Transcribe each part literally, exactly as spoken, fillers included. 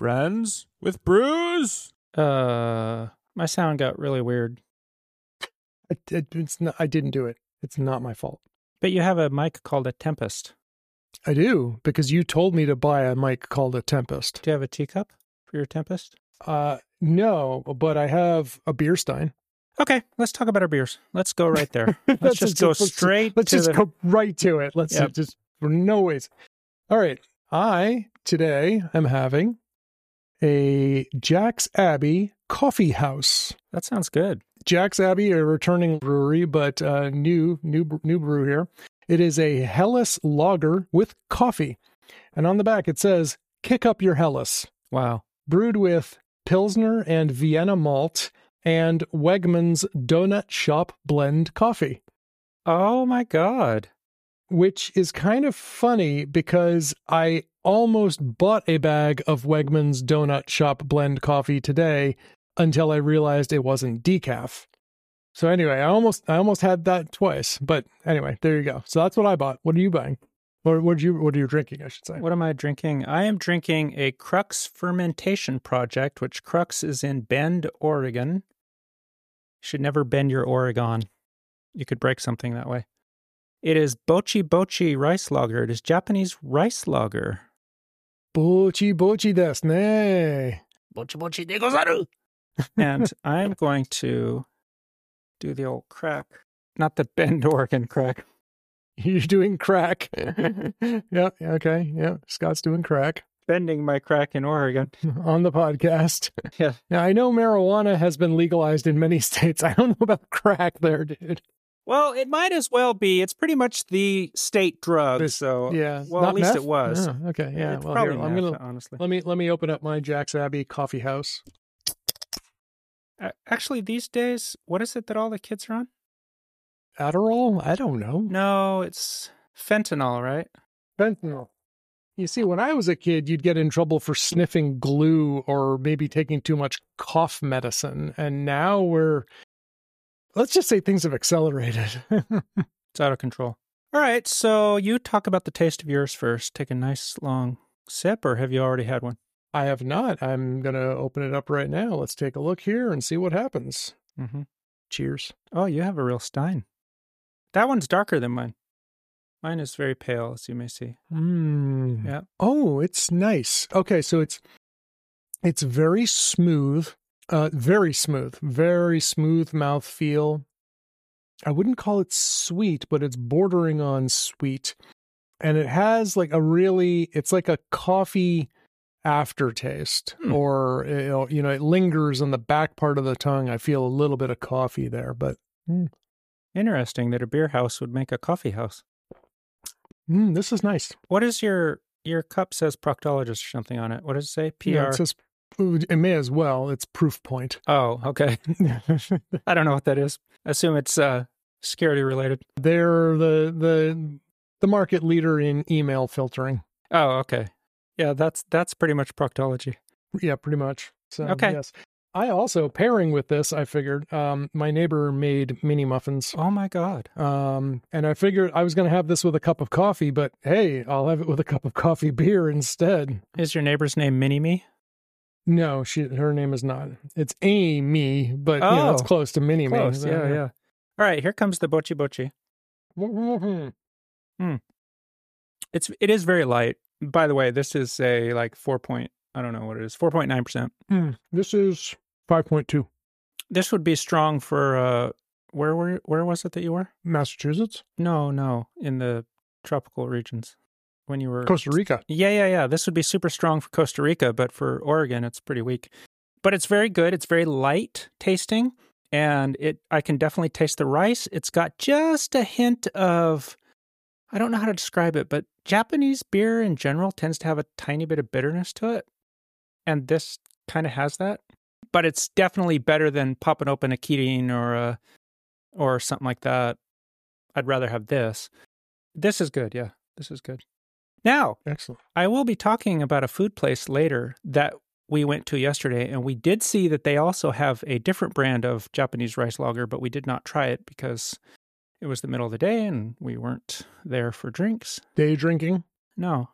Friends with Brews. Uh, my sound got really weird. I, it, it's not, I didn't do it. It's not my fault. But you have a mic called a Tempest. I do, because you told me to buy a mic called a Tempest. Do you have a teacup for your Tempest? Uh, no, but I have a beer stein. Okay, let's talk about our beers. Let's go right there. Let's, Let's just just- go let's- straight Let's to just the... go right to it. Let's Yep. just, for no ways. All right. I, today, am having a Jack's Abbey Coffee House. That sounds good. Jack's Abbey, a returning brewery, but uh, new, new, new brew here. It is a Helles lager with coffee. And on the back it says, kick up your Helles. Wow. Brewed with Pilsner and Vienna malt and Wegmans Donut Shop blend coffee. Oh my God. Which is kind of funny because I almost bought a bag of Wegmans Donut Shop blend coffee today until I realized it wasn't decaf. So anyway, I almost I almost had that twice. But anyway, there you go. So that's what I bought. What are you buying? Or what are you what are you drinking, I should say? What am I drinking? I am drinking a Crux Fermentation Project, which Crux is in Bend, Oregon. You should never bend your Oregon. You could break something that way. It is Bochi Bochi rice lager. It is Japanese rice lager. Bochi bochi desu ne. Bochi Bochi de gozaru. And I'm going to do the old crack. Not the Bend, Oregon crack. You're doing crack. Yeah, okay. Yeah, Scott's doing crack Bending my crack in Oregon. on the podcast. Yeah. Now, I know marijuana has been legalized in many states. I don't know about crack there, dude. Well, it might as well be. It's pretty much the state drug, This- so Yeah. well, Not at least meth? it was. Oh, okay, yeah. It's Well, probably here, I'm meth, gonna honestly. let me let me open up my Jack's Abbey coffee house. A- Actually, these days, what is it that all the kids are on? Adderall? I don't know. No, it's fentanyl, right? Fentanyl. You see, when I was a kid, you'd get in trouble for sniffing glue or maybe taking too much cough medicine. And now we're, let's just say things have accelerated. It's out of control. All right, so you talk about the taste of yours first. Take a nice long sip, or have you already had one? I have not. I'm going to open it up right now. Let's take a look here and see what happens. Mm-hmm. Cheers. Oh, you have a real Stein. That one's darker than mine. Mine is very pale, as you may see. Mm. Yeah. Oh, it's nice. Okay, so it's it's very smooth, uh, very smooth, very smooth mouthfeel. I wouldn't call it sweet, but it's bordering on sweet, and it has like a really, it's like a coffee aftertaste, Hmm. or you know, you know, it lingers on the back part of the tongue. I feel a little bit of coffee there, but mm, Interesting that a beer house would make a coffee house. mm, this is nice. What is your your cup says proctologist or something on it? What does it say? P Yeah, R. it says it may as well. It's proof point. Oh, okay. I don't know what that is. I assume it's uh, security related. They're the the the market leader in email filtering. Oh, okay. Yeah, that's that's pretty much proctology. Yeah, pretty much. So Okay. yes. I also, pairing with this, I figured, um, my neighbor made mini muffins. Oh my God. Um, and I figured I was going to have this with a cup of coffee, but hey, I'll have it with a cup of coffee beer instead. Is your neighbor's name Mini Me? No, she her name is not. It's Amy, but you know, it's Oh, close to mini me. Close. Yeah, yeah. All right, here comes the Bochi Bochi. yeah. It's it is very light. By the way, this is a like four point. I don't know what it is. Four point nine percent. This is five point two. This would be strong for uh, where were where was it that you were? Massachusetts? No, no, in the tropical regions when you were Costa Rica. Yeah, yeah, yeah. This would be super strong for Costa Rica, but for Oregon, it's pretty weak. But it's very good. It's very light tasting, and it I can definitely taste the rice. It's got just a hint of, I don't know how to describe it, but Japanese beer in general tends to have a tiny bit of bitterness to it, and this kind of has that. But it's definitely better than popping open a Kirin or a or something like that. I'd rather have this. This is good. Yeah, this is good. Now, Excellent. I will be talking about a food place later that we went to yesterday, and we did see that they also have a different brand of Japanese rice lager, but we did not try it because it was the middle of the day and we weren't there for drinks. Day drinking. No.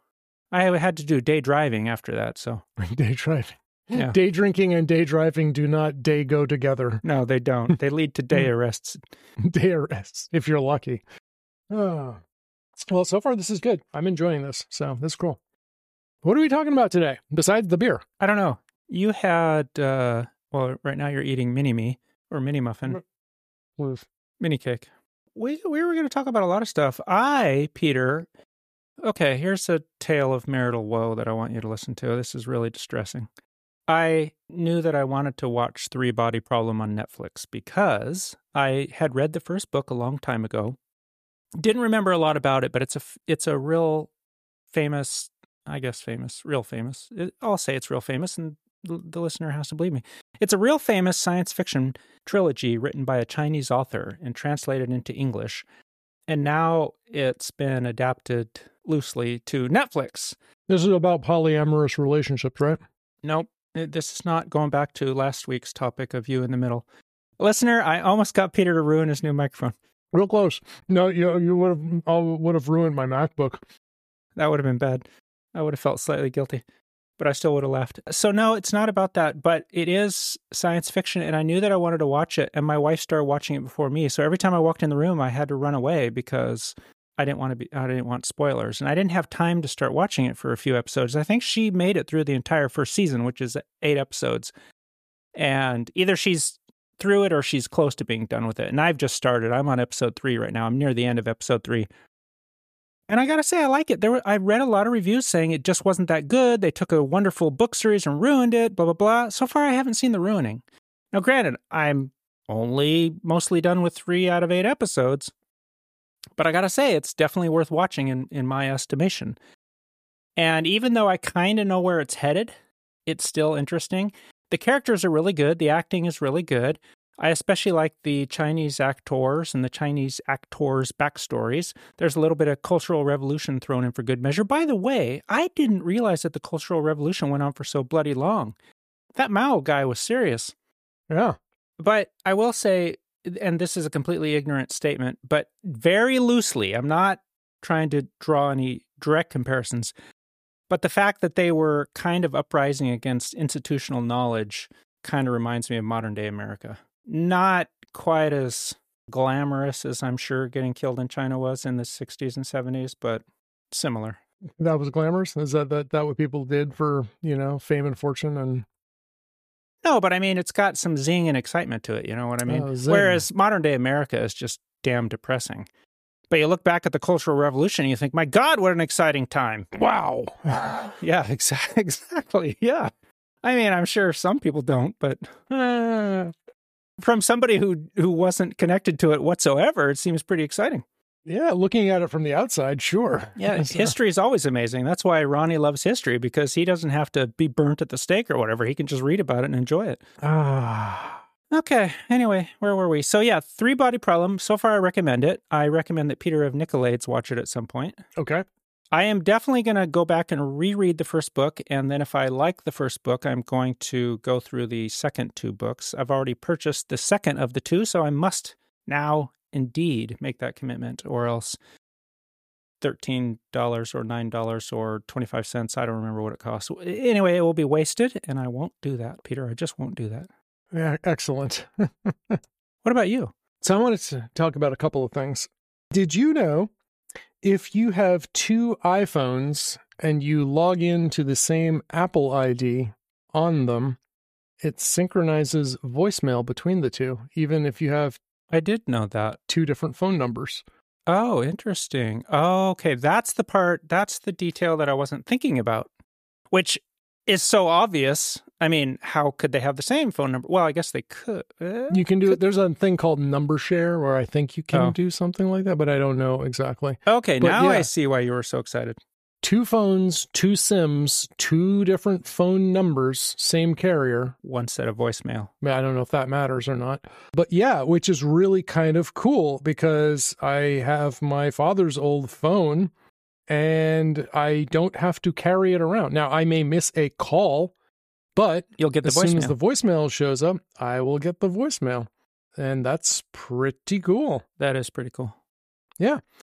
I had to do day driving after that, so. Day driving. Yeah. Day drinking and day driving do not day go together. No, they don't. They lead to day arrests. Day arrests, if you're lucky. Oh. Well, so far this is good. I'm enjoying this, so this is cool. What are we talking about today, besides the beer? I don't know. You had, uh, well, right now you're eating mini-me, or mini-muffin. With Mini-cake. We, we were going to talk about a lot of stuff. I, Peter, okay, here's a tale of marital woe that I want you to listen to. This is really distressing. I knew that I wanted to watch Three Body Problem on Netflix because I had read the first book a long time ago. Didn't remember a lot about it, but it's a, it's a real famous, I guess famous, real famous. It, I'll say it's real famous, and the, the listener has to believe me. It's a real famous science fiction trilogy written by a Chinese author and translated into English. And now it's been adapted loosely to Netflix. This is about polyamorous relationships, right? Nope. This is not going back to last week's topic of you in the middle. Listener, I almost got Peter to ruin his new microphone. Real close. No, you you would have I would have ruined my MacBook. That would have been bad. I would have felt slightly guilty, but I still would have laughed. So no, it's not about that, but it is science fiction, and I knew that I wanted to watch it, and my wife started watching it before me. So every time I walked in the room, I had to run away because I didn't want to be. I didn't want spoilers, and I didn't have time to start watching it for a few episodes. I think she made it through the entire first season, which is eight episodes, and either she's through it or she's close to being done with it. And I've just started. I'm on episode three right now. I'm near the end of episode three, and I gotta say, I like it. There, were, I read a lot of reviews saying it just wasn't that good. They took a wonderful book series and ruined it. Blah blah blah. So far, I haven't seen the ruining. Now, granted, I'm only mostly done with three out of eight episodes. But I gotta say, it's definitely worth watching in, in my estimation. And even though I kind of know where it's headed, it's still interesting. The characters are really good. The acting is really good. I especially like the Chinese actors and the Chinese actors' backstories. There's a little bit of Cultural Revolution thrown in for good measure. By the way, I didn't realize that the Cultural Revolution went on for so bloody long. That Mao guy was serious. Yeah. But I will say, and this is a completely ignorant statement, but very loosely, I'm not trying to draw any direct comparisons, but the fact that they were kind of uprising against institutional knowledge kind of reminds me of modern day America. Not quite as glamorous as I'm sure getting killed in China was in the sixties and seventies, but similar. That was glamorous? Is that, that, that what people did for, you know, fame and fortune? And No, but I mean, it's got some zing and excitement to it, you know what I mean? Oh, zing. Whereas modern day America is just damn depressing. But you look back at the Cultural Revolution and you think, my God, what an exciting time. Wow. Yeah, exa- exactly. Yeah. I mean, I'm sure some people don't, but uh, from somebody who, who wasn't connected to it whatsoever, it seems pretty exciting. Yeah, looking at it from the outside, sure. Yeah, history is always amazing. That's why Ronnie loves history, because he doesn't have to be burnt at the stake or whatever. He can just read about it and enjoy it. Ah. Okay, anyway, where were we? So yeah, Three Body Problem. So far, I recommend it. I recommend that Peter of Nicolaides watch it at some point. Okay. I am definitely going to go back and reread the first book, and then if I like the first book, I'm going to go through the second two books. I've already purchased the second of the two, so I must now indeed make that commitment, or else thirteen dollars or nine dollars or twenty-five cents, I don't remember what it costs. Anyway, it will be wasted, and I won't do that, Peter. I just won't do that. Yeah, excellent. What about you? So I wanted to talk about a couple of things. Did you know if you have two iPhones and you log into the same Apple I D on them, it synchronizes voicemail between the two, even if you have I did know that. two different phone numbers? Oh, interesting. Oh, okay. That's the part, that's the detail that I wasn't thinking about, which is so obvious. I mean, how could they have the same phone number? Well, I guess they could. Uh, You can do it. There's a thing called number share where I think you can Oh. do something like that, but I don't know exactly. Okay, But now yeah. I see why you were so excited. Two phones, two SIMs, two different phone numbers, same carrier. One set of voicemail. I don't know if that matters or not. But yeah, which is really kind of cool because I have my father's old phone and I don't have to carry it around. Now, I may miss a call, but You'll get the as soon as voicemail. the voicemail shows up, I will get the voicemail. And that's pretty cool. That is pretty cool. Yeah.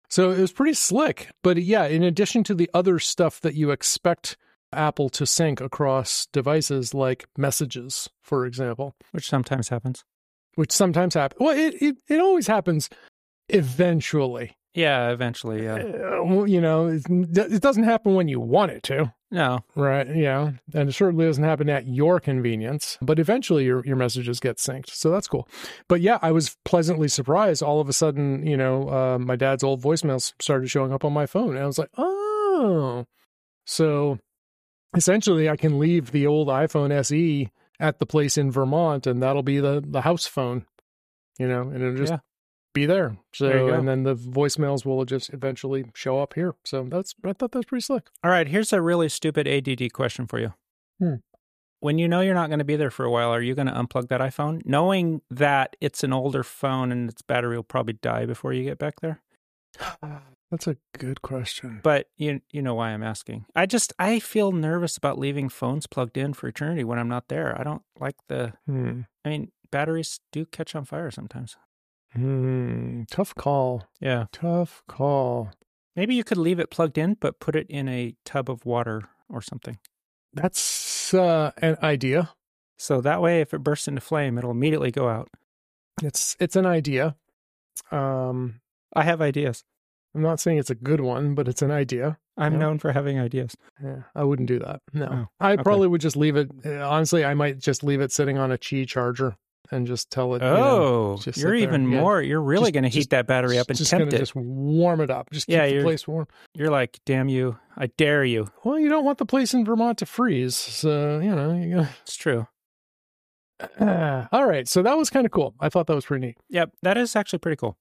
So it was pretty slick. But yeah, in addition to the other stuff that you expect Apple to sync across devices, like messages, for example, Which sometimes happens. which sometimes happens. Well, it, it, it always happens eventually. Yeah, eventually, yeah. Uh, well, you know, it, it doesn't happen when you want it to. No. Right. Yeah. And it certainly doesn't happen at your convenience, but eventually your, your messages get synced. So that's cool. But yeah, I was pleasantly surprised. All of a sudden, you know, uh, my dad's old voicemails started showing up on my phone. And I was like, oh. So essentially I can leave the old iPhone S E at the place in Vermont, and that'll be the, the house phone, you know, and it'll just Yeah. be there. So, There you go. and then the voicemails will just eventually show up here. So that's, I thought that was pretty slick. All right, here's a really stupid A D D question for you. Hmm. When you know you're not going to be there for a while, are you going to unplug that iPhone, knowing that it's an older phone and its battery will probably die before you get back there? That's a good question. But you you know why I'm asking. I just, I feel nervous about leaving phones plugged in for eternity when I'm not there. I don't like the, Hmm. I mean, batteries do catch on fire sometimes. Hmm. Tough call. Yeah. Tough call. Maybe you could leave it plugged in, but put it in a tub of water or something. That's uh, an idea. So that way, if it bursts into flame, it'll immediately go out. It's it's an idea. Um, I have ideas. I'm not saying it's a good one, but it's an idea. I'm Yeah. known for having ideas. Yeah, I wouldn't do that. No, Oh, I okay. probably would just leave it. uh, Honestly, I might just leave it sitting on a Qi charger and just tell it. you know, Oh, just sit you're there. even Yeah. more. You're really Just- going to just- heat that battery up and just tempt gonna it. just warm it up. Just keep Yeah, the you're- place warm. You're like, damn you. I dare you. Well, you don't want the place in Vermont to freeze, so you know. You gotta... It's true. Ah, all right, so that was kind of cool. I thought that was pretty neat. Yep. That is actually pretty cool.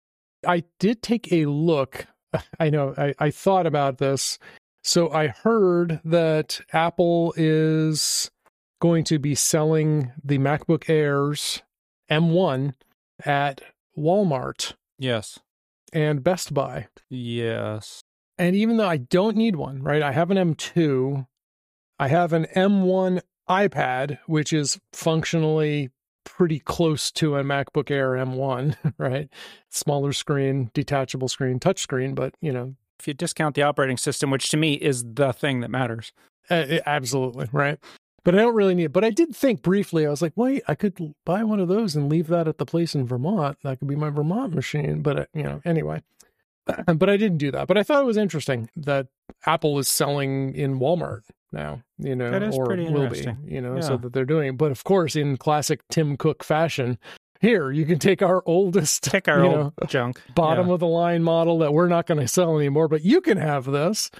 I did take a look. I know I, I thought about this. So I heard that Apple is going to be selling the MacBook Airs M one at Walmart Yes. and Best Buy. Yes. And even though I don't need one, right? I have an M two. I have an M one iPad, which is functionally pretty close to a MacBook Air M one, right? Smaller screen, detachable screen, touch screen, but you know, If you discount the operating system, which to me is the thing that matters. uh, absolutely, right? But I don't really need it. But I did think briefly, I was like, wait, I could buy one of those and leave that at the place in Vermont. That could be my Vermont machine. But, uh, you know, anyway. But I didn't do that. But I thought it was interesting that Apple is selling in Walmart now, you know, That is or pretty will be, interesting. you know, Yeah. so that they're doing. But of course, in classic Tim Cook fashion, here, you can take our oldest, Take our you old know, junk. bottom Yeah. of the line model that we're not going to sell anymore, but you can have this.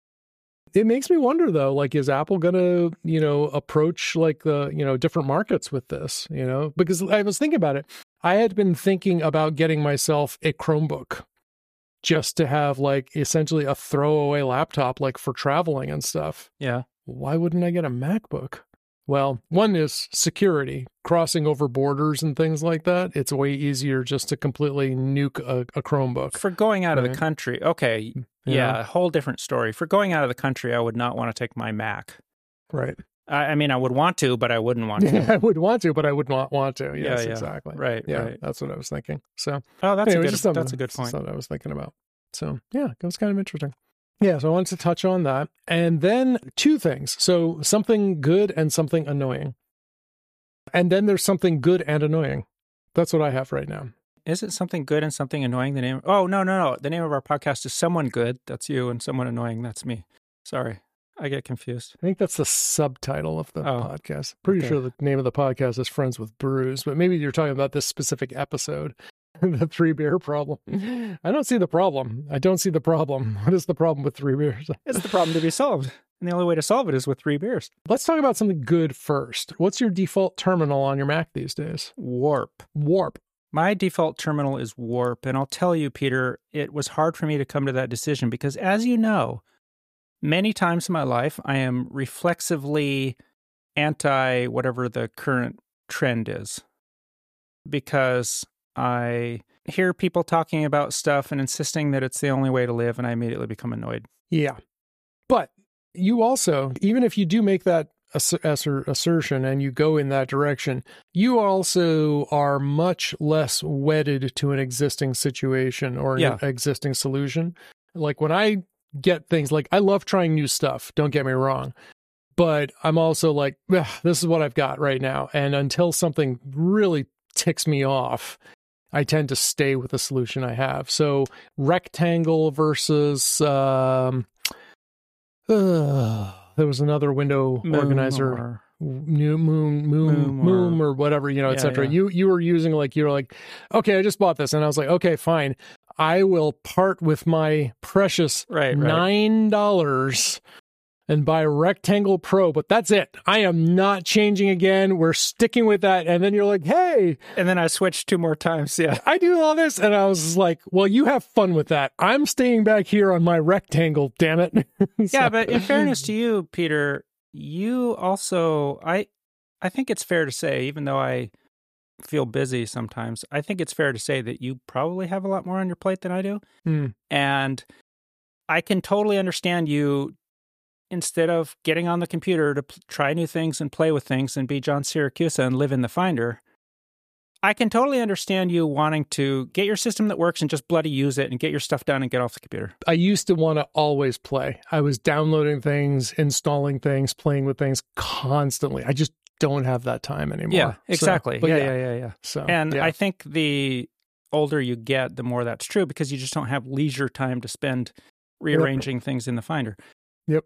It makes me wonder though, like, is Apple going to, you know, approach like the, you know, different markets with this, you know, because I was thinking about it. I had been thinking about getting myself a Chromebook just to have like essentially a throwaway laptop, like for traveling and stuff. Yeah. Why wouldn't I get a MacBook? Well, one is security, crossing over borders and things like that. It's way easier just to completely nuke a, a Chromebook. For going out of the Right. country, okay, yeah, a whole different story. For going out of the country, I would not want to take my Mac. Right. I, I mean, I would want to, but I wouldn't want to. Yeah, I would want to, but I would not want to. Yeah, Yes, yeah. exactly. Right, Yeah, right. that's what I was thinking. So Oh, that's anyway, a just good. something- That's a good point. Something I was thinking about. So yeah, it was kind of interesting. Yeah, so I wanted to touch on that. And then two things. So something good and something annoying. And then there's something good and annoying. That's what I have right now. Is it something good and something annoying? The name? Oh, no, no, no. The name of our podcast is Someone Good. That's you, and Someone Annoying. That's me. Sorry, I get confused. I think that's the subtitle of the Oh, podcast. Pretty okay. sure the name of the podcast is Friends with Brews, but maybe you're talking about this specific episode, the three beer problem. I don't see the problem. I don't see the problem. What is the problem with three beers? It's the problem to be solved, and the only way to solve it is with three beers. Let's talk about something good first. What's your default terminal on your Mac these days? Warp. Warp. My default terminal is Warp, and I'll tell you, Peter, it was hard for me to come to that decision because, as you know, many times in my life, I am reflexively anti whatever the current trend is because I hear people talking about stuff and insisting that it's the only way to live, and I immediately become annoyed. Yeah. But you also, even if you do make that asser- assertion and you go in that direction, you also are much less wedded to an existing situation or an Yeah. existing solution. Like when I get things like, I love trying new stuff, don't get me wrong, but I'm also like, this is what I've got right now. And until something really ticks me off, I tend to stay with the solution I have. So rectangle versus, um, uh, there was another window Moom organizer, or- new moon, moon, Moom moom, or- or, whatever, you know, et Yeah, cetera. yeah. You, you were using like, you were like, okay, I just bought this. And I was like, okay, fine. I will part with my precious Right, right. nine dollars and buy Rectangle Pro, but that's it. I am not changing again. We're sticking with that. And then you're like, hey, And then I switched two more times. Yeah. I do all this. And I was like, well, you have fun with that. I'm staying back here on my Rectangle, damn it. Yeah, but in fairness to you, Peter, you also, I, I think it's fair to say, even though I feel busy sometimes, I think it's fair to say that you probably have a lot more on your plate than I do. Hmm. And I can totally understand you, instead of getting on the computer to p- try new things and play with things and be John Syracuse and live in the Finder, I can totally understand you wanting to get your system that works and just bloody use it and get your stuff done and get off the computer. I used to want to always play. I was downloading things, installing things, playing with things constantly. I just don't have that time anymore. Yeah, So, exactly. but yeah, yeah, yeah, yeah. So, And yeah. I think the older you get, the more that's true because you just don't have leisure time to spend rearranging things in the Finder. Yep.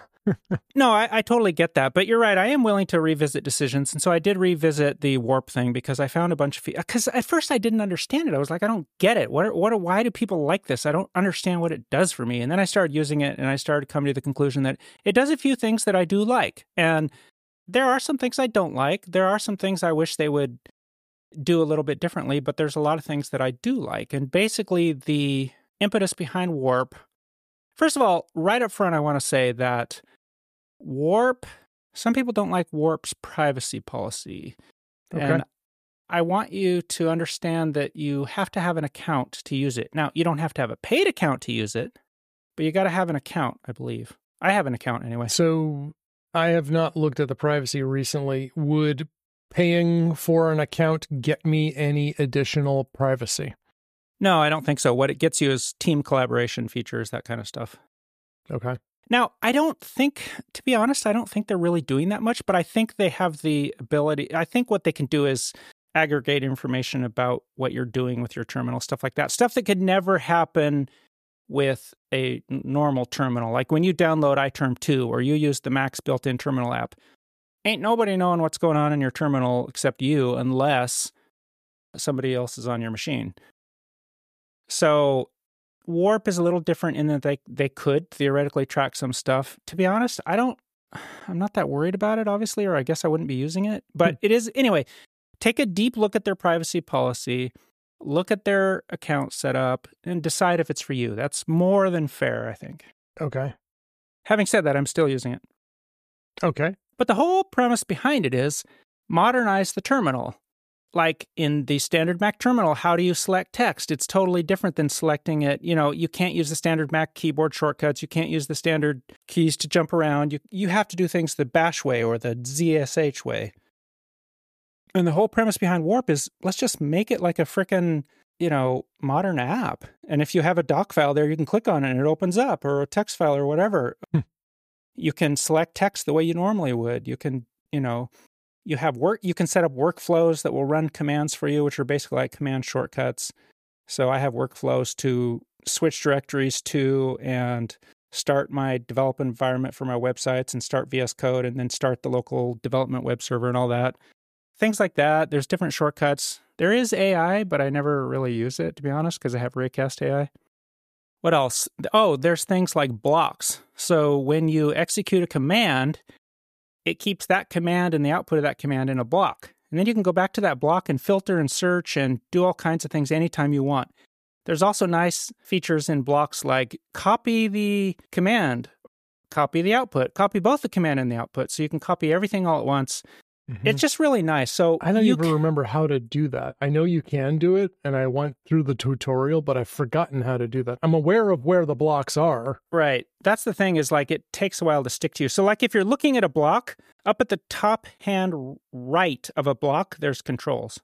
No, I, I totally get that. But you're right. I am willing to revisit decisions. And so I did revisit the warp thing because I found a bunch of... Because at first I didn't understand it. I was like, I don't get it. What? What? Why do people like this? I don't understand what it does for me. And then I started using it and I started coming to the conclusion that it does a few things that I do like. And there are some things I don't like. There are some things I wish they would do a little bit differently. But there's a lot of things that I do like. And basically the impetus behind warp... First of all, right up front, I want to say that Warp, some people don't like Warp's privacy policy. Okay. And I want you to understand that you have to have an account to use it. Now, you don't have to have a paid account to use it, but you got to have an account, I believe. I have an account anyway. So I have not looked at the privacy recently. Would paying for an account get me any additional privacy? No, I don't think so. What it gets you is team collaboration features, that kind of stuff. Okay. Now, I don't think, to be honest, I don't think they're really doing that much, but I think they have the ability. I think what they can do is aggregate information about what you're doing with your terminal, stuff like that. Stuff that could never happen with a normal terminal. Like when you download iTerm two or you use the Mac's built-in terminal app, ain't nobody knowing what's going on in your terminal except you unless somebody else is on your machine. So Warp is a little different in that they, they could theoretically track some stuff. To be honest, I don't, I'm not that worried about it, obviously, or I guess I wouldn't be using it. But it is, anyway, take a deep look at their privacy policy, look at their account setup, and decide if it's for you. That's more than fair, I think. Okay. Having said that, I'm still using it. Okay. But the whole premise behind it is modernize the terminal. Like in the standard Mac terminal, how do you select text? It's totally different than selecting it. You know, you can't use the standard Mac keyboard shortcuts. You can't use the standard keys to jump around. You you have to do things the bash way or the Z S H way. And the whole premise behind Warp is let's just make it like a frickin', you know, modern app. And if you have a doc file there, you can click on it and it opens up, or a text file or whatever. You can select text the way you normally would. You can, you know... You have work. You can set up workflows that will run commands for you, which are basically like command shortcuts. So I have workflows to switch directories to and start my development environment for my websites and start V S Code and then start the local development web server and all that. Things like that. There's different shortcuts. There is A I, but I never really use it, to be honest, because I have Raycast A I. What else? Oh, there's things like blocks. So when you execute a command, it keeps that command and the output of that command in a block. And then you can go back to that block and filter and search and do all kinds of things anytime you want. There's also nice features in blocks like copy the command, copy the output, copy both the command and the output. So you can copy everything all at once. Mhm. It's just really nice. So I don't you even c- remember how to do that. I know you can do it, and I went through the tutorial, but I've forgotten how to do that. I'm aware of where the blocks are. Right. That's the thing, is like it takes a while to stick to you. So like if you're looking at a block, up at the top hand right of a block, there's controls.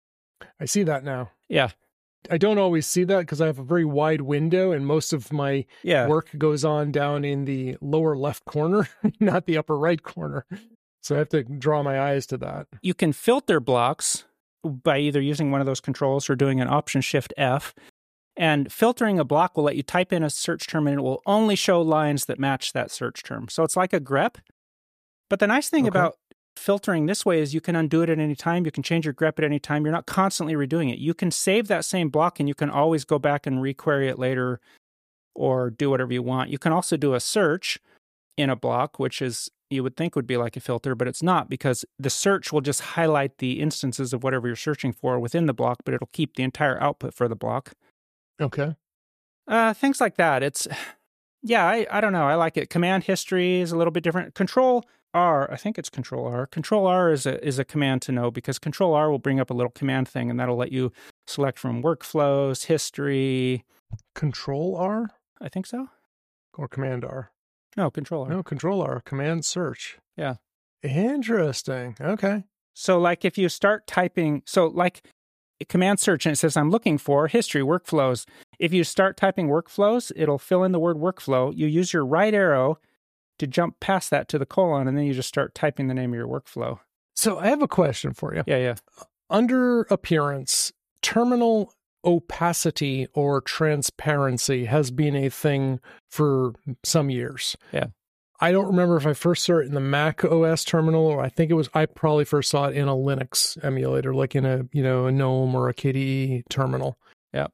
I see that now. Yeah. I don't always see that because I have a very wide window, and most of my Yeah. work goes on down in the lower left corner, not the upper right corner. So I have to draw my eyes to that. You can filter blocks by either using one of those controls or doing an Option Shift F. And filtering a block will let you type in a search term, and it will only show lines that match that search term. So it's like a grep. But the nice thing Okay. about filtering this way is you can undo it at any time. You can change your grep at any time. You're not constantly redoing it. You can save that same block, and you can always go back and requery it later or do whatever you want. You can also do a search in a block, which is, you would think would be like a filter, but it's not, because the search will just highlight the instances of whatever you're searching for within the block, but it'll keep the entire output for the block. Okay. Uh, things like that. It's, yeah, I, I don't know. I like it. Command history is a little bit different. Control R, I think it's Control R. Control R is a is a command to know, because Control R will bring up a little command thing, and that'll let you select from workflows, history. Control R I think so. or Command R? No, Control R. No, Control R, Command Search. Yeah. Interesting. Okay. So like if you start typing, so like command search, and it says, I'm looking for history, workflows. If you start typing workflows, it'll fill in the word workflow. You use your right arrow to jump past that to the colon, and then you just start typing the name of your workflow. So I have a question for you. Yeah, yeah. Under appearance, terminal opacity or transparency has been a thing for some years. Yeah. I don't remember if I first saw it in the Mac O S terminal, or I think it was, I probably first saw it in a Linux emulator, like in a, you know, a GNOME or a K D E terminal. Yeah.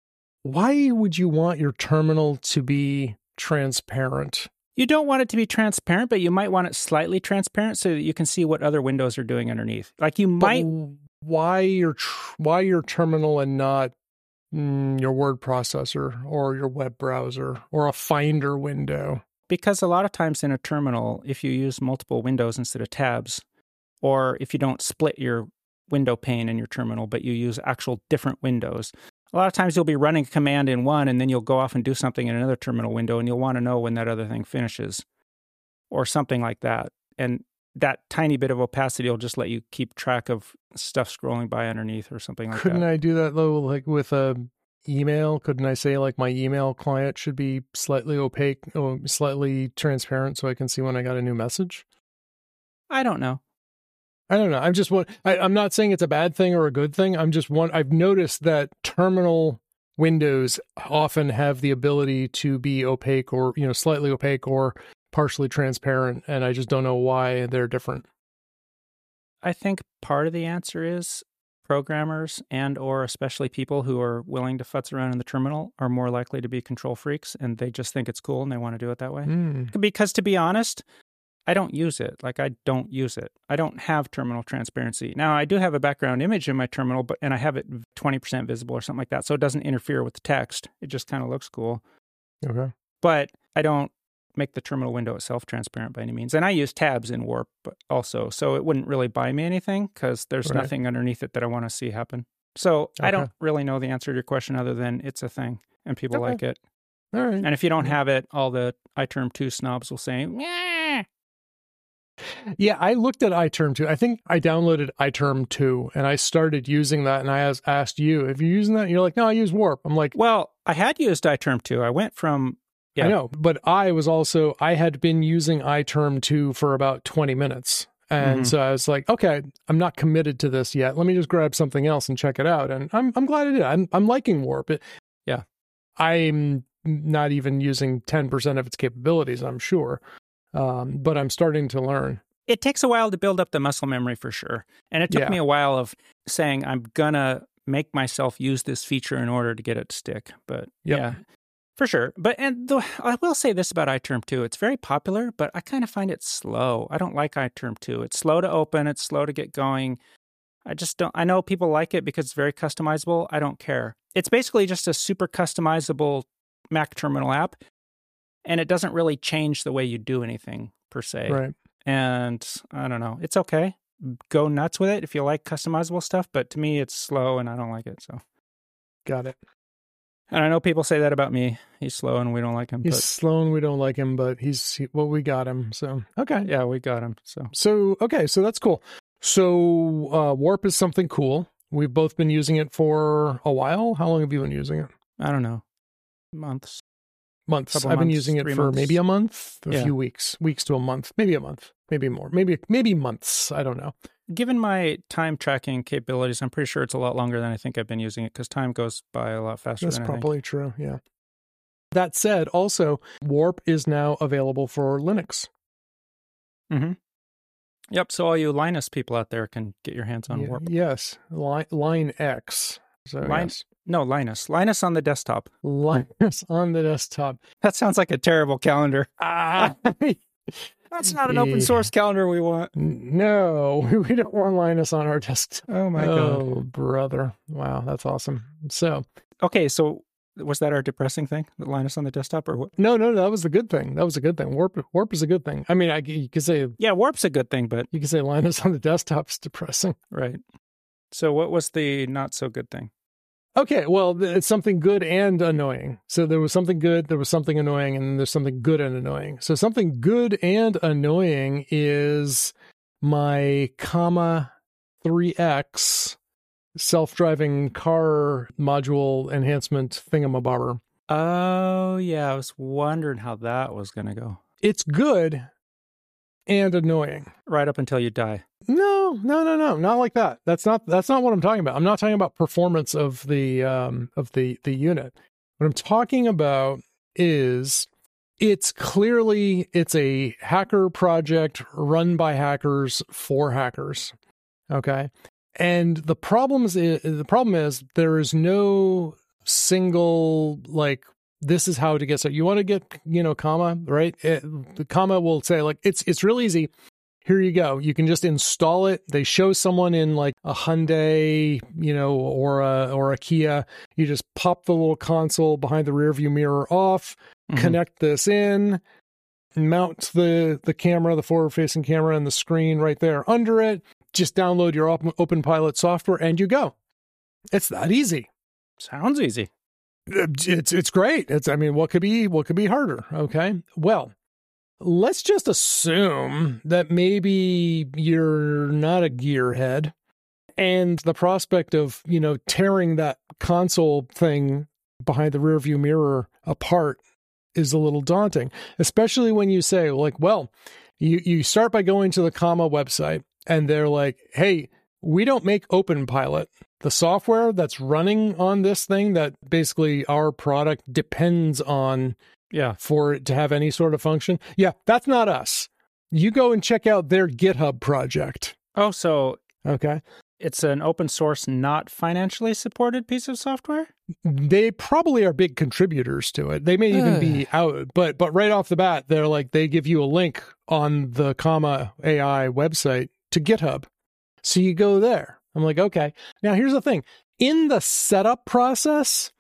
Why would you want your terminal to be transparent? You don't want it to be transparent, but you might want it slightly transparent so that you can see what other windows are doing underneath. Like you might... But why your tr- why your terminal and not mm, your word processor or your web browser or a Finder window? Because a lot of times in a terminal, if you use multiple windows instead of tabs, or if you don't split your window pane in your terminal, but you use actual different windows, a lot of times you'll be running a command in one, and then you'll go off and do something in another terminal window, and you'll want to know when that other thing finishes, or something like that. And that tiny bit of opacity will just let you keep track of stuff scrolling by underneath or something like Couldn't that. I do that though, like with a email? Couldn't I say like my email client should be slightly opaque or slightly transparent so I can see when I got a new message? I don't know. I don't know. I'm just one. I, I'm not saying it's a bad thing or a good thing. I'm just one. I've noticed that terminal windows often have the ability to be opaque or, you know, slightly opaque or partially transparent, and I just don't know why they're different. I think part of the answer is programmers and or especially people who are willing to futz around in the terminal are more likely to be control freaks, and they just think it's cool and they want to do it that way. Mm. Because to be honest, I don't use it. Like I don't use it. I don't have terminal transparency. Now I do have a background image in my terminal, but and I have it twenty percent visible or something like that, so it doesn't interfere with the text. It just kind of looks cool. Okay. But I don't make the terminal window itself transparent by any means. And I use tabs in Warp also, so it wouldn't really buy me anything because there's Right. nothing underneath it that I want to see happen. So I Okay. don't really know the answer to your question other than it's a thing and people Okay. like it. All right. And if you don't have it, all the iTerm two snobs will say, "Meh." Yeah, I looked at iTerm two. I think I downloaded iTerm two and I started using that, and I as- asked you, if you're using that? And you're like, no, I use Warp. I'm like, Well, I had used iTerm two. I went from, yeah. I know, but I was also, I had been using iTerm two for about twenty minutes. And Mhm. so I was like, okay, I'm not committed to this yet. Let me just grab something else and check it out. And I'm I'm glad I did. I'm I'm liking Warp. It, Yeah. I'm not even using ten percent of its capabilities, I'm sure. Um, but I'm starting to learn. It takes a while to build up the muscle memory for sure. And it took Yeah. me a while of saying, I'm going to make myself use this feature in order to get it to stick. But Yep. yeah, for sure. But and the, I will say this about iTerm two. It's very popular, but I kind of find it slow. I don't like iTerm two. It's slow to open. It's slow to get going. I just don't, I know people like it because it's very customizable. I don't care. It's basically just a super customizable Mac terminal app. And it doesn't really change the way you do anything per se. Right. And I don't know. It's okay. go nuts with it if you like customizable stuff, but to me it's slow and I don't like it. So Got it. And I know people say that about me. He's slow and we don't like him. He's but, slow and we don't like him, but he's, he, well, we got him. So, okay. Yeah, we got him. So, so okay. So that's cool. So uh, Warp is something cool. We've both been using it for a while. How long have you been using it? I don't know. Months. Months. Couple I've been months, using it three for months. maybe a month, a Yeah. few weeks, weeks to a month, maybe a month, maybe more, maybe, maybe months. I don't know. Given my time tracking capabilities, I'm pretty sure it's a lot longer than I think I've been using it because time goes by a lot faster That's than I think. probably true. Yeah. That said, also, Warp is now available for Linux. Mm-hmm. Yep. So all you Linus people out there can get your hands on Yeah, Warp. yes. Line, Line X. So, Line- yes. No, Linus. Linus on the desktop. Linus on the desktop. That sounds like a terrible calendar. Ah, That's not an open source calendar we want. no, we don't want Linus on our desktop. Oh my oh, god. brother. Wow, that's awesome. So, Okay, so was that our depressing thing? The Linus on the desktop or what? no, no, that was the good thing. That was a good thing. Warp, Warp is a good thing. I mean, I, you could say Yeah, Warp's a good thing, but you could say Linus on the desktop is depressing. right. So what was the not so good thing? Okay, well, th- it's something good and annoying. So there was something good, there was something annoying, and there's something good and annoying. So something good and annoying is my comma three X self-driving car module enhancement thingamabobber. Oh, yeah, I was wondering how that was going to go. It's good and annoying. Right up until you die. No, no, no, no, not like that. That's not that's not what I'm talking about. I'm not talking about performance of the um of the the unit. What I'm talking about is it's clearly it's a hacker project run by hackers for hackers. Okay? And the problems is, the problem is there is no single like this is how to get started. You want to get, you know, comma, right? It, the comma will say like it's it's real easy. Here you go. You can just install it. They show someone in like a Hyundai, you know, or a or a Kia. You just pop the little console behind the rear view mirror off, Mhm. connect this in, mount the the camera, the forward facing camera, and the screen right there under it. Just download your Op- OpenPilot software, and you go. It's that easy. Sounds easy. It's it's great. It's I mean, what could be what could be harder? Okay, well. Let's just assume that maybe you're not a gearhead and the prospect of, you know, tearing that console thing behind the rearview mirror apart is a little daunting, especially when you say like, well, you, you start by going to the comma website and they're like, hey, we don't make OpenPilot. The software that's running on this thing that basically our product depends on Yeah. for it to have any sort of function. Yeah, that's not us. You go and check out their GitHub project. Oh, so Okay. it's an open source, not financially supported piece of software? They probably are big contributors to it. They may even be out, but but right off the bat, they're like they give you a link on the comma A I website to GitHub. So you go there. I'm like, okay. Now here's the thing. In the setup process,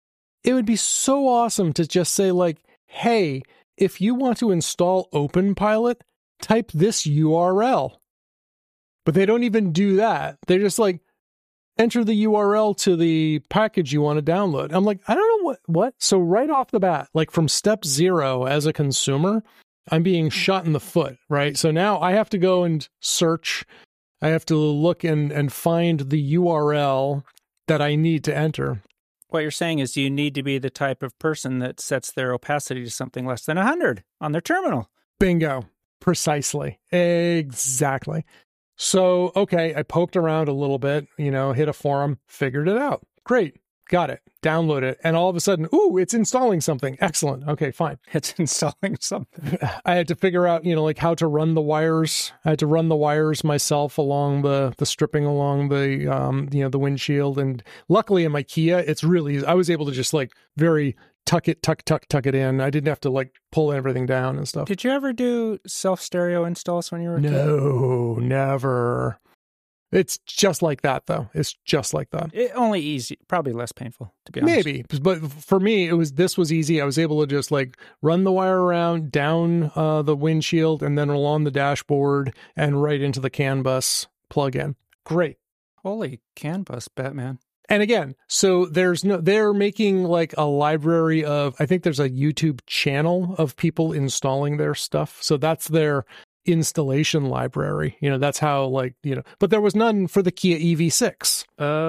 it would be so awesome to just say like, hey, if you want to install OpenPilot, type this U R L. But they don't even do that. They're just like, enter the U R L to the package you want to download. I'm like, I don't know what, what? So right off the bat, like from step zero as a consumer, I'm being shot in the foot, right? So now I have to go and search. I have to look and, and find the U R L that I need to enter. What you're saying is you need to be the type of person that sets their opacity to something less than one hundred on their terminal. Bingo. Precisely. Exactly. So, okay, I poked around a little bit, you know, hit a forum, figured it out. Great. Got it. Download it. And all of a sudden, ooh, it's installing something. Excellent. Okay, fine. It's installing something. I had to figure out, you know, like how to run the wires. I had to run the wires myself along the, the stripping along the, um, you know, the windshield. And luckily in my Kia, it's really, I was able to just like very tuck it, tuck, tuck, tuck it in. I didn't have to like pull everything down and stuff. Did you ever do self-stereo installs when you were a kid? No, never. It's just like that, though. It's just like that. It, only easy, probably less painful, to be honest. Maybe, but for me, it was this was easy. I was able to just like run the wire around down uh, the windshield and then along the dashboard and right into the CAN bus plugin. Great. Holy CAN bus, Batman. And again, so there's no, they're making like a library of, I think there's a YouTube channel of people installing their stuff. So that's their installation library. You know, that's how like, you know, but there was none for the Kia E V six.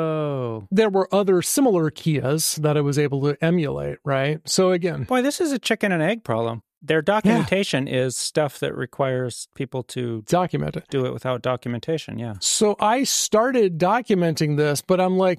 Oh. There were other similar Kias that I was able to emulate, right? So again. Boy, this is a chicken and egg problem. Their documentation yeah. is stuff that requires people to document it. Do it without documentation, yeah. So I started documenting this, but I'm like,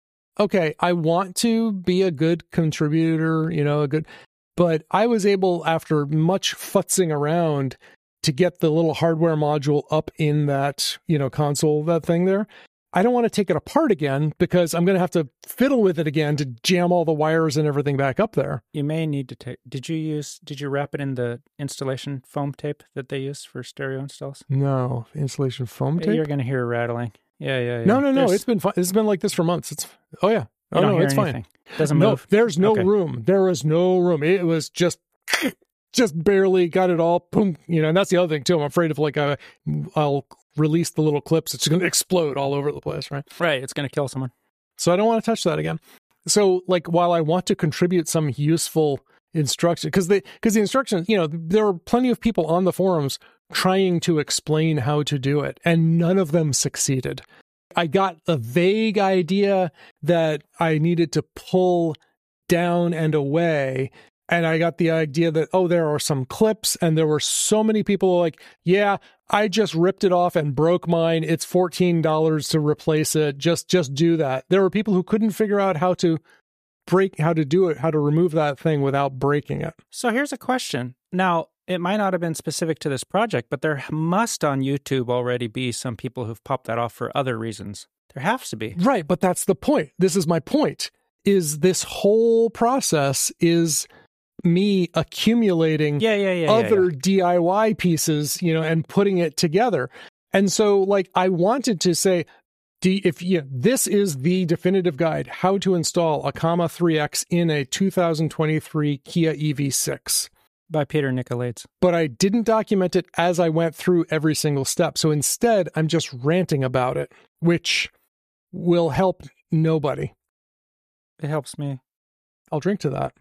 okay, I want to be a good contributor, you know, a good, but I was able, after much futzing around, to get the little hardware module up in that, you know, console, that thing there. I don't want to take it apart again because I'm going to have to fiddle with it again to jam all the wires and everything back up there. You may need to take, did you use, did you wrap it in the installation foam tape that they use for stereo installs? No, installation foam tape? You're going to hear rattling. Yeah, yeah, yeah. No, no, no. There's, it's been fun. It's been like this for months. It's, oh yeah. Oh no, it's anything. Fine. Doesn't no, move. There's no okay. room. There was no room. It was just, just barely got it all. Boom. You know, and that's the other thing too. I'm afraid if like I, I'll release the little clips, it's going to explode all over the place, right? Right. It's going to kill someone. So I don't want to touch that again. So like, while I want to contribute some useful instruction, because they, because the instructions, you know, there are plenty of people on the forums trying to explain how to do it, and none of them succeeded. I got a vague idea that I needed to pull down and away. And I got the idea that, oh, there are some clips, and there were so many people like, yeah, I just ripped it off and broke mine. It's fourteen dollars to replace it. Just, just do that. There were people who couldn't figure out how to break, how to do it, how to remove that thing without breaking it. So here's a question. Now, it might not have been specific to this project, but there must on YouTube already be some people who've popped that off for other reasons. There has to be. Right, but that's the point. This is my point, is this whole process is me accumulating yeah, yeah, yeah, other yeah, yeah. D I Y pieces, you know, and putting it together. And so like I wanted to say, D, if you, this is the definitive guide, how to install a Comma three X in a two thousand twenty-three Kia E V six. By Peter Nicolaides. But I didn't document it as I went through every single step. So instead, I'm just ranting about it, which will help nobody. It helps me. I'll drink to that.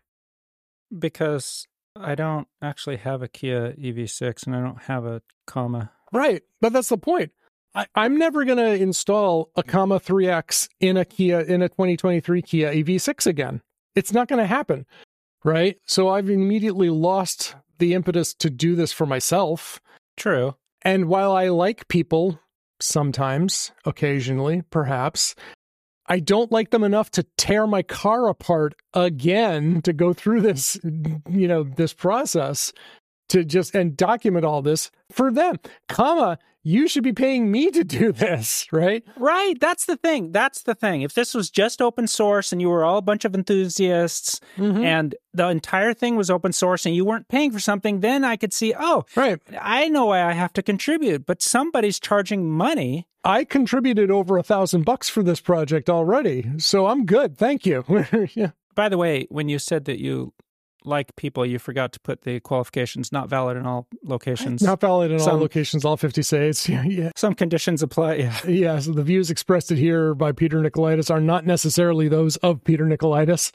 Because I don't actually have a Kia E V six and I don't have a Comma. Right. But that's the point. I, I'm never going to install a Comma three X in a Kia, in a twenty twenty-three Kia E V six again. It's not going to happen. Right. So I've immediately lost the impetus to do this for myself. True. And while I like people sometimes, occasionally, perhaps, I don't like them enough to tear my car apart again to go through this, you know, this process to just and document all this for them. Comma, you should be paying me to do this, right? Right. That's the thing. That's the thing. If this was just open source and you were all a bunch of enthusiasts mm-hmm. and the entire thing was open source and you weren't paying for something, then I could see, oh, right. I know why I have to contribute, but somebody's charging money. I contributed over a thousand bucks for this project already, so I'm good. Thank you. Yeah. By the way, when you said that you like people, you forgot to put the qualifications not valid in all locations. Not valid in some, all locations, all fifty states. Yeah, yeah. Some conditions apply, yeah. Yeah, so the views expressed here by Peter Nicolaides are not necessarily those of Peter Nicolaides.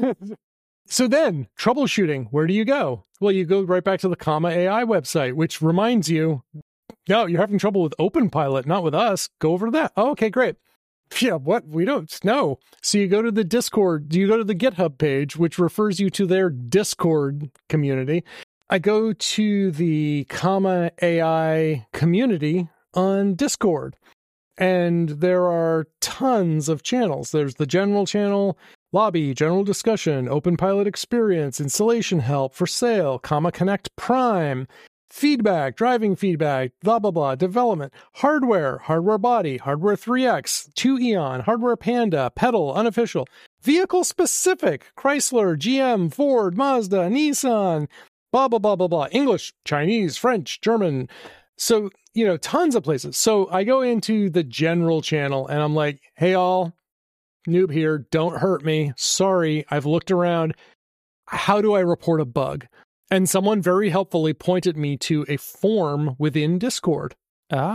So then, troubleshooting, where do you go? Well, you go right back to the Comma A I website, which reminds you, no, you're having trouble with OpenPilot, not with us. Go over to that. Oh, okay, great. Yeah, what? We don't know. So you go to the Discord, you go to the GitHub page, which refers you to their Discord community. I go to the Comma A I community on Discord, and there are tons of channels. There's the general channel, lobby, general discussion, OpenPilot experience, installation help, for sale, Comma Connect Prime, feedback, driving feedback, blah, blah, blah, development, hardware, hardware body, hardware three X, two Eon, hardware Panda, pedal, unofficial, vehicle specific, Chrysler, G M, Ford, Mazda, Nissan, blah, blah, blah, blah, blah, English, Chinese, French, German. So, you know, tons of places. So I go into the general channel and I'm like, hey, all, noob here, don't hurt me. Sorry, I've looked around. How do I report a bug? And someone very helpfully pointed me to a form within Discord. Ah.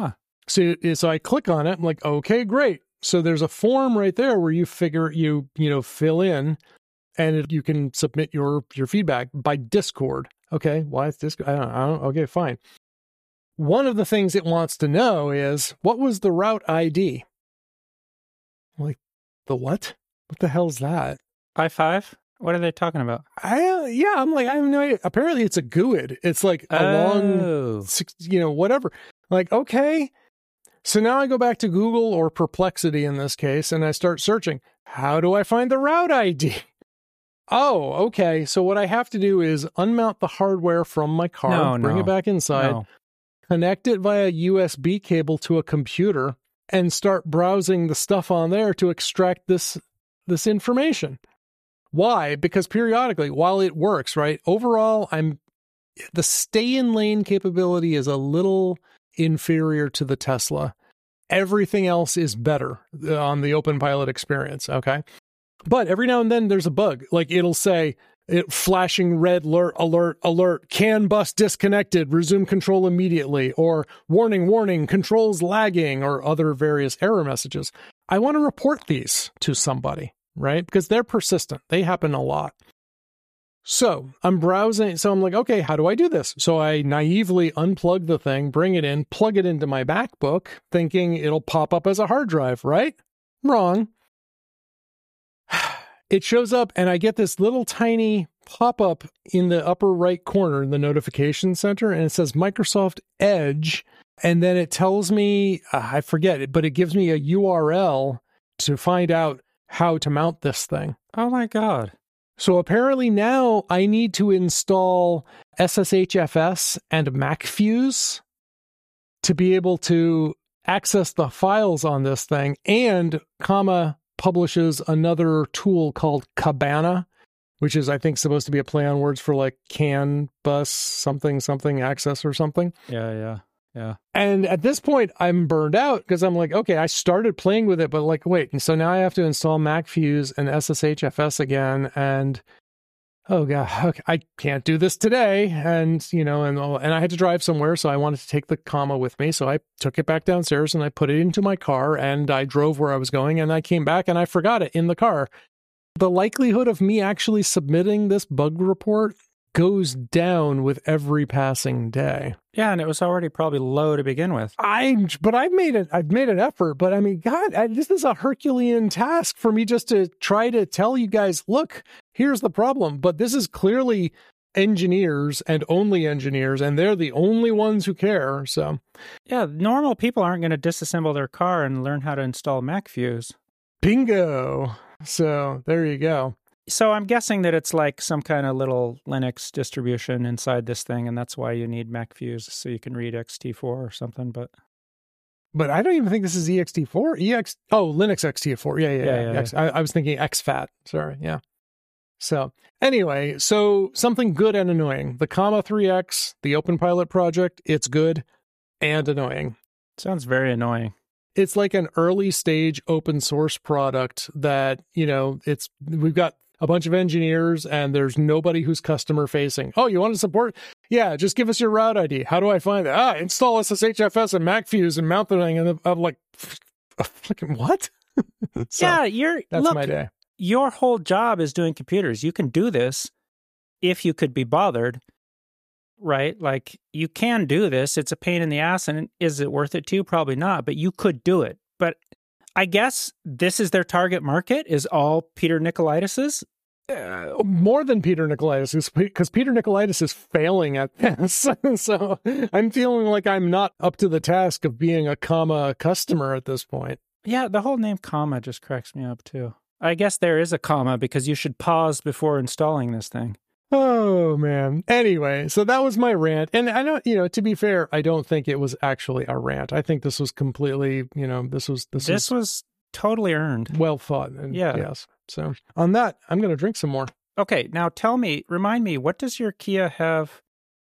So, so I click on it. I'm like, okay, great. So there's a form right there where you figure, you, you know, fill in and it, you can submit your, your feedback by Discord. Okay. Why is Discord? I don't, I don't, okay, fine. One of the things it wants to know is, what was the route I D? I'm like, the what? What the hell's that? I five? What are they talking about? I uh, yeah, I'm like, I have no idea. Apparently it's a G U I D. It's like a Oh. long, you know, whatever. Like, okay. So now I go back to Google or Perplexity in this case, and I start searching. How do I find the route I D? Oh, okay. So what I have to do is unmount the hardware from my car, No, bring no. it back inside, No. connect it via U S B cable to a computer, and start browsing the stuff on there to extract this this information. Why? Because periodically, while it works, right? Overall, I'm the stay in lane capability is a little inferior to the Tesla. Everything else is better on the Open Pilot experience, okay? But every now and then there's a bug. Like it'll say, it, flashing red alert, alert, alert, CAN bus disconnected, resume control immediately, or warning, warning, controls lagging, or other various error messages. I want to report these to somebody, right? Because they're persistent. They happen a lot. So I'm browsing. So I'm like, okay, how do I do this? So I naively unplug the thing, bring it in, plug it into my MacBook, thinking it'll pop up as a hard drive, right? Wrong. It shows up and I get this little tiny pop-up in the upper right corner in the notification center, and it says Microsoft Edge. And then it tells me, uh, I forget it, but it gives me a U R L to find out how to mount this thing. Oh my God. So apparently now I need to install S S H F S and MacFuse to be able to access the files on this thing, and comma publishes another tool called Cabana, which is, I think, supposed to be a play on words for like CAN bus something, something access or something. Yeah, yeah, yeah. And at this point, I'm burned out because I'm like, okay, I started playing with it, but like, wait, and so now I have to install MacFuse and S S H F S again, and oh god, okay, I can't do this today. And you know, and and I had to drive somewhere, so I wanted to take the comma with me, so I took it back downstairs and I put it into my car and I drove where I was going, and I came back and I forgot it in the car. The likelihood of me actually submitting this bug report goes down with every passing day. Yeah, and it was already probably low to begin with. I, but I've made it. I've made an effort. But I mean, God, I, this is a Herculean task for me just to try to tell you guys, look, here's the problem. But this is clearly engineers and only engineers, and they're the only ones who care. So, Yeah, normal people aren't going to disassemble their car and learn how to install MacFuse. bingo. So there you go. So I'm guessing that it's like some kind of little Linux distribution inside this thing, and that's why you need MacFuse, so you can read X T four or something. But But I don't even think this is E X T four. E X oh, Linux X T four. Yeah, yeah, yeah. Yeah, yeah, X, I, I was thinking X FAT. Sorry, yeah. So anyway, so something good and annoying. The Comma three X, the Open Pilot project, it's good and annoying. sounds very annoying. It's like an early stage open source product that, you know, it's we've got a bunch of engineers and there's nobody who's customer facing. Oh, you want to support? Yeah, just give us your route I D. How do I find that? Ah, install S S H F S and MacFuse and mount the thing. And I'm like, fucking what? So, yeah, you're that's look, my day. your whole job is doing computers. You can do this if you could be bothered, right? Like, you can do this. It's a pain in the ass, and is it worth it to you? Probably not, but you could do it. But I guess this is their target market, is all Peter Nicolaitis's. Uh, more than Peter Nicolaitis, because Peter Nicolaitis is failing at this. So I'm feeling like I'm not up to the task of being a comma customer at this point. Yeah, the whole name comma just cracks me up, too. I guess there is a comma because you should pause before installing this thing. Oh, man. Anyway, so that was my rant. And I don't, you know, to be fair, I don't think it was actually a rant. I think this was completely, you know, this was, this, This was, was totally earned. well thought. And Yeah. Yes. So on that, I'm going to drink some more. Okay, now tell me, remind me, what does your Kia have?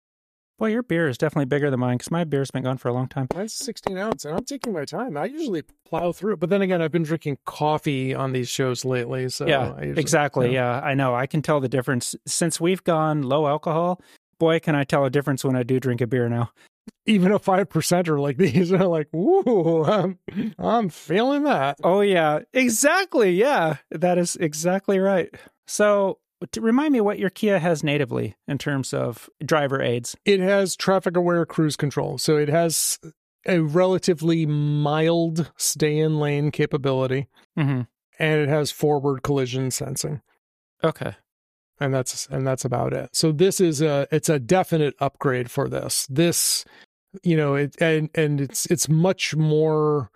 Boy, your beer is definitely bigger than mine because my beer's been gone for a long time. Mine's sixteen ounce, and I'm taking my time. I usually plow through it. But then again, I've been drinking coffee on these shows lately. So yeah, I usually, exactly. you know. Yeah, I know. I can tell the difference. Since we've gone low alcohol, boy, can I tell a difference when I do drink a beer now. Even a five percenter like these are like, ooh, I'm, I'm feeling that. Oh, yeah, exactly. Yeah, that is exactly right. So to remind me what your Kia has natively in terms of driver aids. It has traffic-aware cruise control. So it has a relatively mild stay-in-lane capability. Mm-hmm. And it has forward collision sensing. Okay. And that's and that's about it. So this is a it's a definite upgrade for this. This, you know, it and and it's it's much more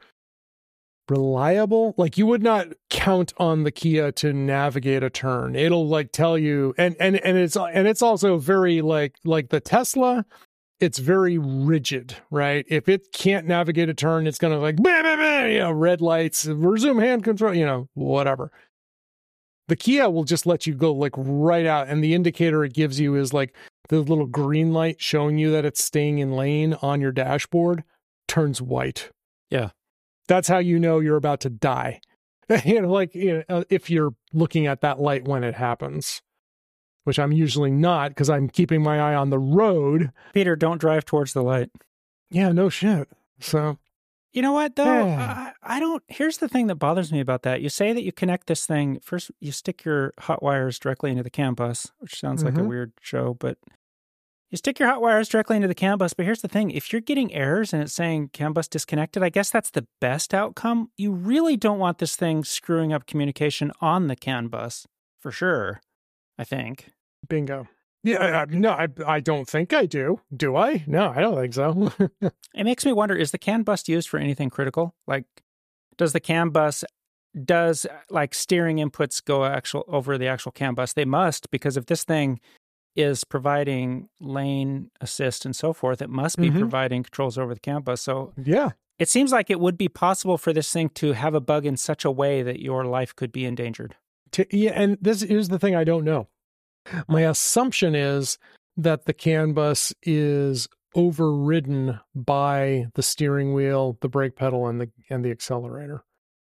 reliable. Like you would not count on the Kia to navigate a turn. It'll like tell you, and and and it's and it's also very like like the Tesla. It's very rigid, right? If it can't navigate a turn, it's gonna like bah, bah, bah, you know, red lights, resume hand control, you know, whatever. The Kia will just let you go like right out, and the indicator it gives you is like the little green light showing you that it's staying in lane on your dashboard turns white. Yeah. That's how you know you're about to die. You know, like you know, if you're looking at that light when it happens, which I'm usually not because I'm keeping my eye on the road. Peter, don't drive towards the light. Yeah, no shit. So, you know what, though? Yeah. I, I don't. Here's the thing that bothers me about that. You say that you connect this thing. First, you stick your hot wires directly into the CAN bus, which sounds like Mhm. a weird show, but you stick your hot wires directly into the CAN bus. But here's the thing. If you're getting errors and it's saying CAN bus disconnected, I guess that's the best outcome. You really don't want this thing screwing up communication on the CAN bus, for sure, I think. bingo. Yeah, I, no, I I don't think I do. Do I? No, I don't think so. It makes me wonder, is the CAN bus used for anything critical? Like, does the CAN bus, does like steering inputs go actual over the actual CAN bus? They must, because if this thing is providing lane assist and so forth, it must be Mhm. providing controls over the CAN bus. So Yeah. it seems like it would be possible for this thing to have a bug in such a way that your life could be endangered. To, yeah, and this is the thing I don't know. My assumption is that the CAN bus is overridden by the steering wheel, the brake pedal, and the and the accelerator.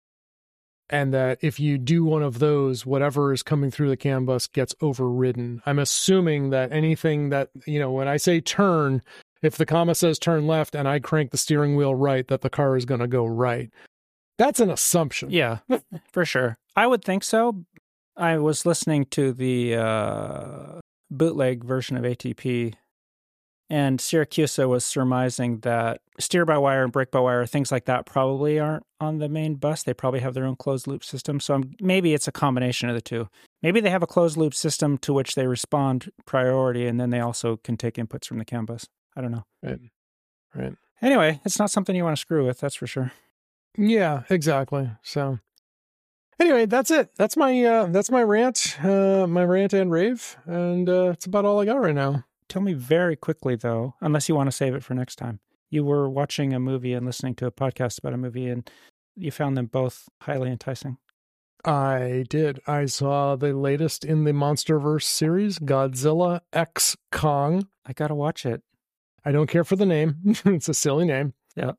And that if you do one of those, whatever is coming through the CAN bus gets overridden. I'm assuming that anything that, you know, when I say turn, if the comma says turn left and I crank the steering wheel right, that the car is going to go right. That's an assumption. Yeah, for sure. I would think so. I was listening to the uh, bootleg version of A T P, and Siracusa was surmising that steer-by-wire and brake-by-wire, things like that, probably aren't on the main bus. They probably have their own closed-loop system. So I'm, maybe it's a combination of the two. Maybe they have a closed-loop system to which they respond priority, and then they also can take inputs from the CAN bus. I don't know. Right. Right. Anyway, it's not something you want to screw with, that's for sure. Yeah, exactly. So anyway, that's it. That's my uh that's my rant, uh my rant and rave, and uh it's about all I got right now. Tell me very quickly, though, unless you want to save it for next time. You were watching a movie and listening to a podcast about a movie, and you found them both highly enticing. I did. I saw the latest in the MonsterVerse series, Godzilla X Kong. I gotta watch it. I don't care for the name. It's a silly name. Yeah.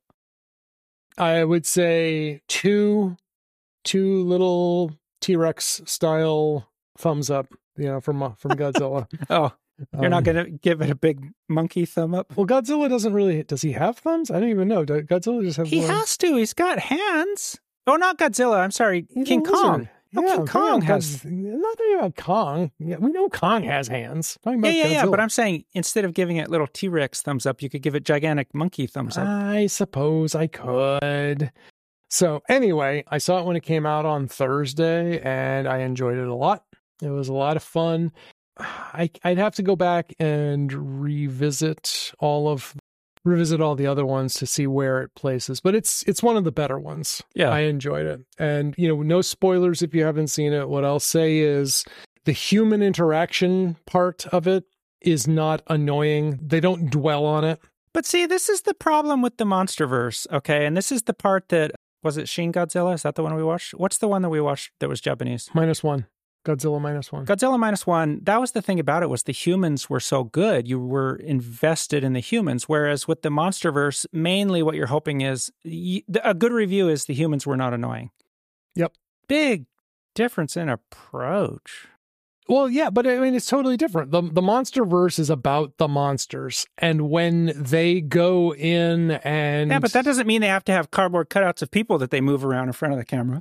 I would say two two little T-Rex style thumbs up, you know, from from Godzilla. Oh, you're Um, not gonna give it a big monkey thumb up? Well, Godzilla doesn't really. Does he have thumbs? I don't even know. Does Godzilla just have. He one? has to. He's got hands. Oh, not Godzilla. I'm sorry. He's a King lizard. Kong. No, Yeah, King Kong God, has. Not talking about Kong. Yeah, we know Kong has hands. Talking Yeah, about yeah, yeah. Godzilla. But I'm saying instead of giving it little T-Rex thumbs up, you could give it gigantic monkey thumbs up. I suppose I could. So anyway, I saw it when it came out on Thursday, and I enjoyed it a lot. It was a lot of fun. I, I'd have to go back and revisit all of revisit all the other ones to see where it places, but it's it's one of the better ones. Yeah. I enjoyed it, and you know, no spoilers if you haven't seen it. What I'll say is the human interaction part of it is not annoying. They don't dwell on it. But see, this is the problem with the MonsterVerse, okay? And this is the part that, was it Shin Godzilla? Is that the one we watched? What's the one that we watched that was Japanese? Minus one. Godzilla minus one. Godzilla minus one, that was the thing about it, was the humans were so good. You were invested in the humans. Whereas with the MonsterVerse, mainly what you're hoping is, a good review is the humans were not annoying. Yep. Big difference in approach. Well, yeah, but I mean, it's totally different. The the MonsterVerse is about the monsters, and when they go in and Yeah, but that doesn't mean they have to have cardboard cutouts of people that they move around in front of the camera.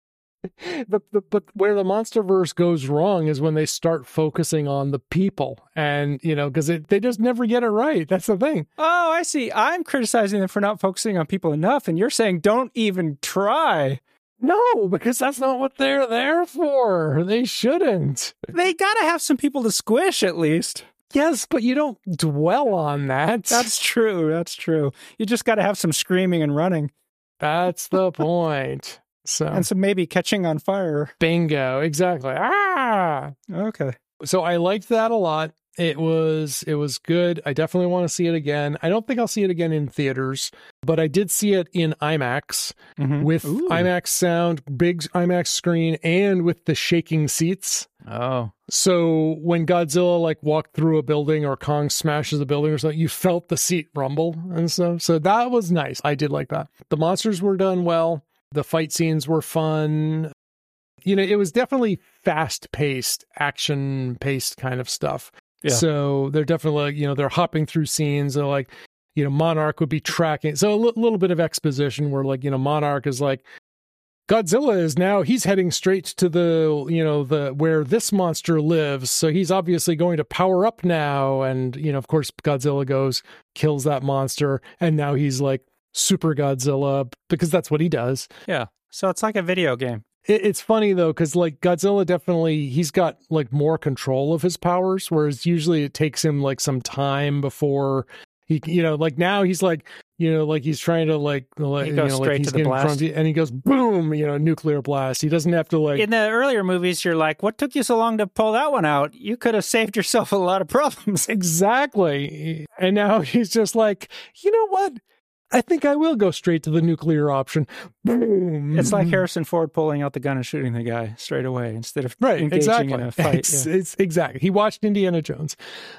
the, the, but where the MonsterVerse goes wrong is when they start focusing on the people, and you know, because they just never get it right. That's the thing. Oh, I see. I'm criticizing them for not focusing on people enough, and you're saying don't even try. No, because that's not what they're there for. They shouldn't. They gotta have some people to squish at least. Yes, but you don't dwell on that. That's true. That's true. You just gotta have some screaming and running. That's the point. So and some maybe catching on fire. Bingo. Exactly. Ah. Okay. So I liked that a lot. It was it was good. I definitely want to see it again. I don't think I'll see it again in theaters, but I did see it in IMAX mm-hmm. with Ooh. IMAX sound, big IMAX screen, and with the shaking seats. Oh. So when Godzilla like walked through a building or Kong smashes a building or something, you felt the seat rumble and stuff. So that was nice. I did like that. The monsters were done well. The fight scenes were fun. You know, it was definitely fast-paced, action-paced kind of stuff. Yeah. So they're definitely, like, you know, they're hopping through scenes. They're like, you know, Monarch would be tracking. So a l- little bit of exposition where, like, you know, Monarch is like, Godzilla is now, he's heading straight to the, you know, the where this monster lives. So he's obviously going to power up now. And, you know, of course, Godzilla goes, kills that monster. And now he's like Super Godzilla because that's what he does. Yeah. So it's like a video game. It's funny, though, because, like, Godzilla definitely, he's got, like, more control of his powers, whereas usually it takes him, like, some time before he, you know, like, now he's, like, you know, like, he's trying to, like, like he you goes know, straight like, he's to the getting blast. from, and he goes, boom, you know, nuclear blast. He doesn't have to, like... In the earlier movies, you're like, what took you so long to pull that one out? You could have saved yourself a lot of problems. Exactly. And now he's just like, you know what? I think I will go straight to the nuclear option. Boom. It's like Harrison Ford pulling out the gun and shooting the guy straight away instead of right, engaging exactly. in a fight. It's, yeah. it's exactly. He watched Indiana Jones.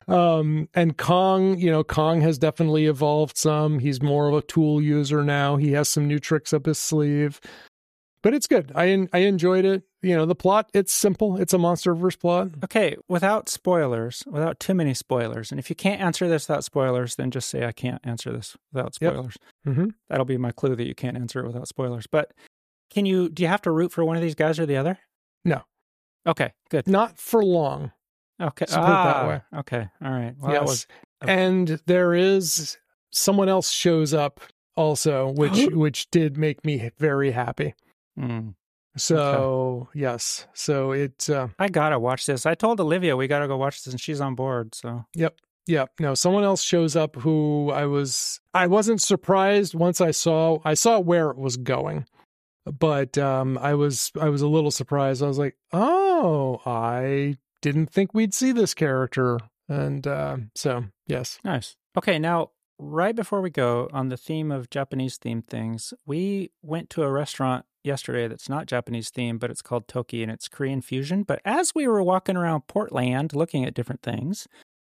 Um, and Kong, you know, Kong has definitely evolved some. He's more of a tool user now. He has some new tricks up his sleeve. But it's good. I I enjoyed it. You know, the plot, it's simple. It's a MonsterVerse plot. Okay, without spoilers, without too many spoilers. And if you can't answer this without spoilers, then just say, I can't answer this without spoilers. Yep. Mm-hmm. That'll be my clue that you can't answer it without spoilers. But can you, do you have to root for one of these guys or the other? No. Okay, good. Not for long. Okay. So put ah, it that way. Okay, all right. Well, yes. that was... And there is, someone else shows up also, which which did make me very happy. Mm. So, okay. yes. So it... Uh, I gotta watch this. I told Olivia we gotta go watch this, and she's on board, so... Yep. Yep. No, someone else shows up who I was... I wasn't surprised once I saw... I saw where it was going. But um, I was I was a little surprised. I was like, oh, I didn't think we'd see this character. And uh, so, yes. Nice. Okay, now... Right before we go, on the theme of Japanese themed things, we went to a restaurant yesterday that's not Japanese themed, but it's called Toki and it's Korean fusion. But as we were walking around Portland looking at different things,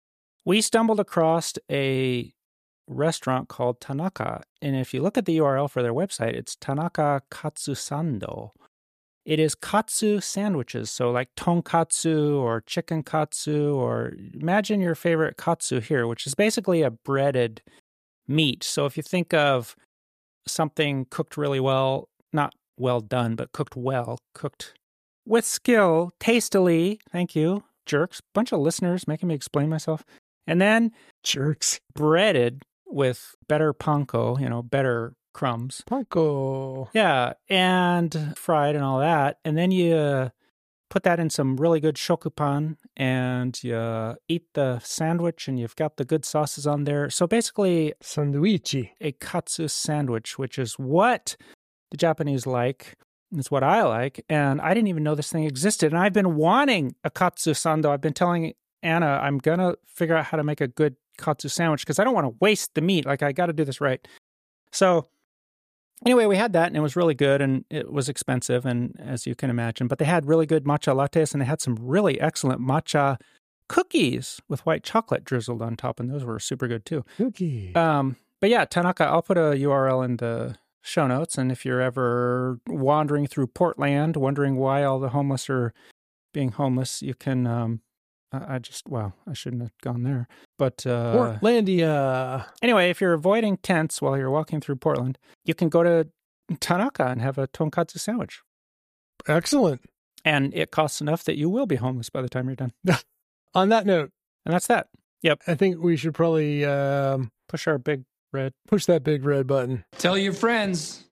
we stumbled across a restaurant called Tanaka. And if you look at the U R L for their website, it's Tanaka Katsusando. It is katsu sandwiches, so like tonkatsu or chicken katsu, or imagine your favorite katsu here, which is basically a breaded meat. So if you think of something cooked really well, not well done, but cooked well, cooked with skill, tastily, thank you, jerks, bunch of listeners making me explain myself, and then jerks breaded with better panko, you know, better crumbs. Panko. Yeah, and fried and all that. And then you uh, put that in some really good shokupan and you eat the sandwich and you've got the good sauces on there. So basically, sandwichi. A katsu sandwich, which is what the Japanese like. It's what I like. And I didn't even know this thing existed. And I've been wanting a katsu sando. I've been telling Anna I'm going to figure out how to make a good katsu sandwich because I don't want to waste the meat. Like, I got to do this right. So anyway, we had that, and it was really good, and it was expensive, and as you can imagine. But they had really good matcha lattes, and they had some really excellent matcha cookies with white chocolate drizzled on top, and those were super good, too. Cookie. Um, but yeah, Tanaka, I'll put a U R L in the show notes, and if you're ever wandering through Portland, wondering why all the homeless are being homeless, you can. Um, I, I just wow, I shouldn't have gone there. But uh, Portlandia. Anyway, if you're avoiding tents while you're walking through Portland, you can go to Tanaka and have a tonkatsu sandwich. Excellent. And it costs enough that you will be homeless by the time you're done. On that note, and that's that. Yep. I think we should probably um, push our big red, push that big red button. Tell your friends.